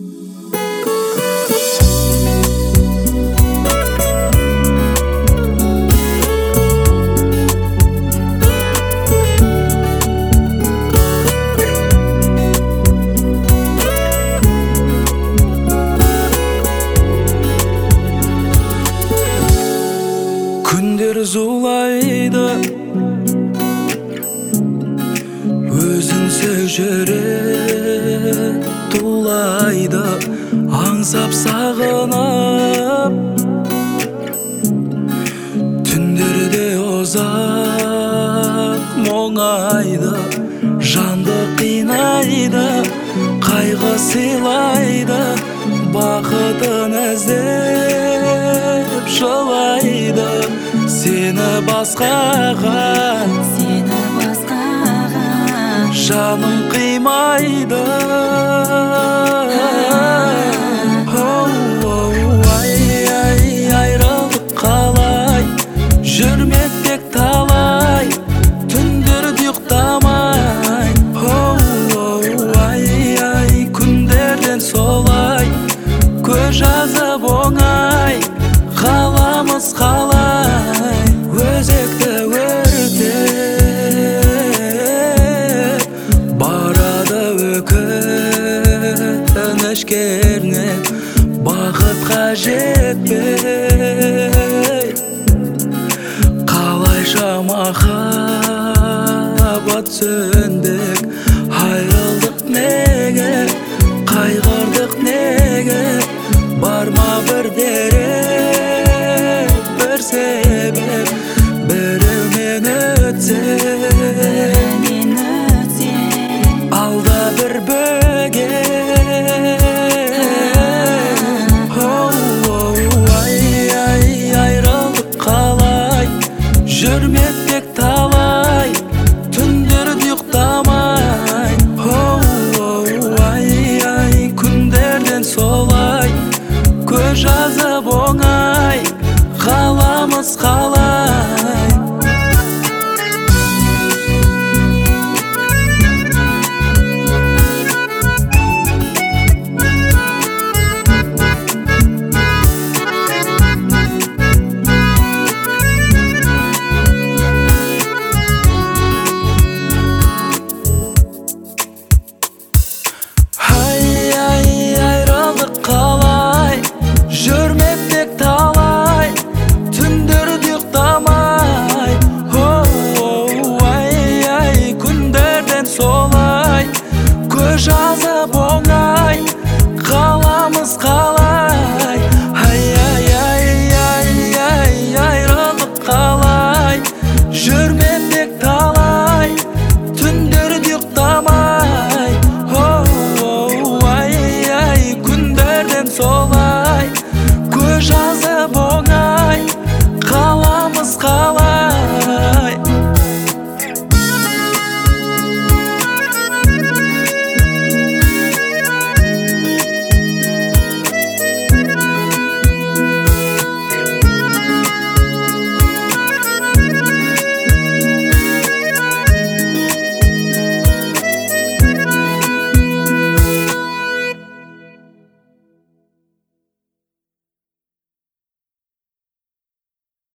Күндер зулайды, өзіңсіз жүрек тулайды, аңсап сағынып. Түндерде ұзақ мұңайды, жанды қинайды, қайғы сыйлайды, бақытын іздеп жылайды. Сені басқаға жаным қимайды. Айрылық қалай, жүрмек тек талай, түндерді ұйықтамай. Күндерден солай, көз жазып оңай, қаламыз қалай, өзекті өртеп барады өкініш кернеп, бақытқа жетпей. Қалайша махаббат сөнбек,